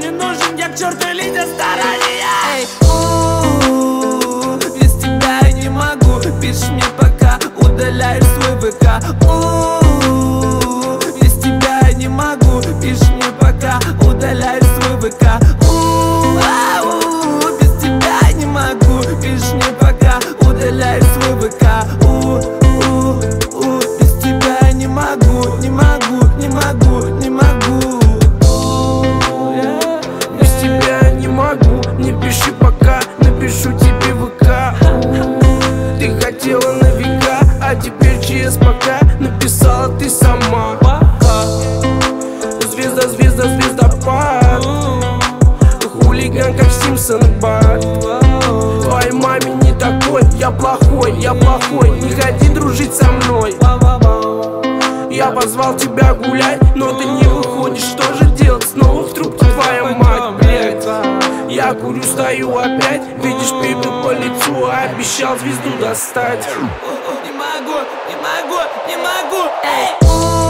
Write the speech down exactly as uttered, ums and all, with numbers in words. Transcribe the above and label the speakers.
Speaker 1: не нужен, я к черту лидер стороне.
Speaker 2: Эй, у, без тебя я не могу. Пишешь мне пока, удаляешь свой ВК. У, без тебя я не могу. Пишешь мне пока, удаляешь свой ВК. У, ау, без тебя я не могу. Пишешь мне пока, удаляешь свой ВК. У, у, у, без тебя я не могу, не могу, не могу, не могу.
Speaker 3: Без тебя я не могу, не пиши пока, напишу тебе ВК. Ты хотела на века, а теперь через пока написала ты сама. Звезда, звезда, звездопад, хулиган, как Симпсон Бар. Твоей маме не такой, я плохой, я плохой, не ходи дружить со мной. Я позвал тебя гулять, но ты не выходишь, что же делать? Снова в трубке твоя мать, блядь. Я курю, стою опять, видишь пепел по лицу, а обещал звезду достать.
Speaker 2: Не могу, не могу, не могу. Эй,